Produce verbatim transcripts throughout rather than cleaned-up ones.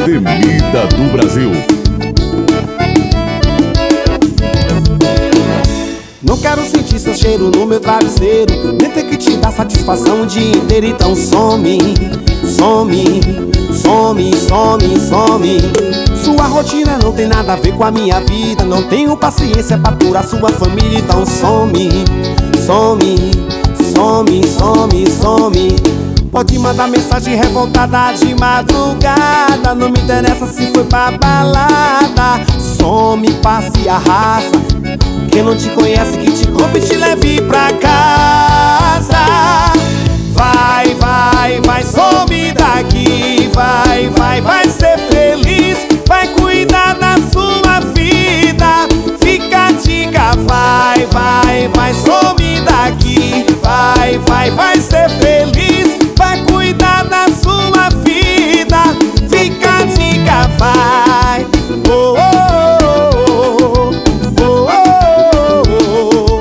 temida do Brasil. Não quero sentir seu cheiro no meu travesseiro, nem ter que te dar satisfação o dia inteiro. Então some, some, some, some, some. Sua rotina não tem nada a ver com a minha vida. Não tenho paciência pra aturar sua família. Então some, some, some, some, some. Pode mandar mensagem revoltada de madrugada, não me interessa se foi pra balada. Some, passe e arrasa. Quem não te conhece que te compre e te leve pra casa. Vai, vai, vai, some daqui. Vai, vai, vai ser feliz. Vai cuidar da sua vida. Fica a dica, vai, vai, vai, some daqui. Vai, vai, vai ser feliz. Vai cuidar da sua vida. Fica a dica, vai. Oh, oh, oh, oh, oh.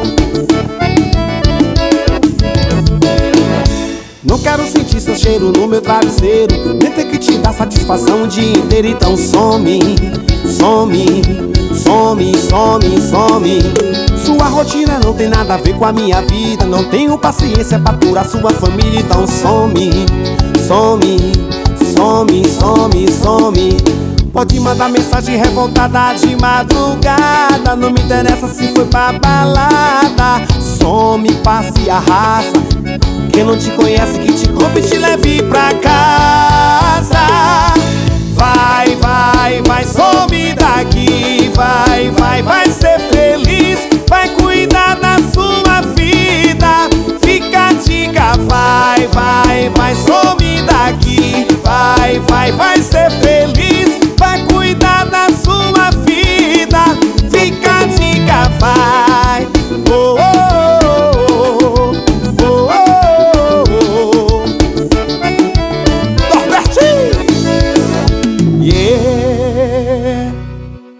Não quero sentir seu cheiro no meu travesseiro, nem ter que te dar satisfação o dia inteiro. Então some, some, some, some, some. Sua rotina não tem nada a ver com a minha vida. Não tenho paciência pra aturar sua família. Então some, some, some, some, some. Pode mandar mensagem revoltada de madrugada, não me interessa se foi pra balada. Some, passe e arrasa. Quem não te conhece que te compre e te leve pra casa. Vai, vai, vai, some daqui. Vai, vai, vai ser feliz. Vai cuidar da sua vida. Fica a dica, vai, vai, vai, some daqui. Vai, vai, vai ser